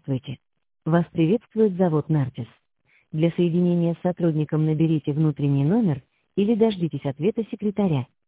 Здравствуйте. Вас приветствует завод «Нартис». Для соединения с сотрудником наберите внутренний номер или дождитесь ответа секретаря.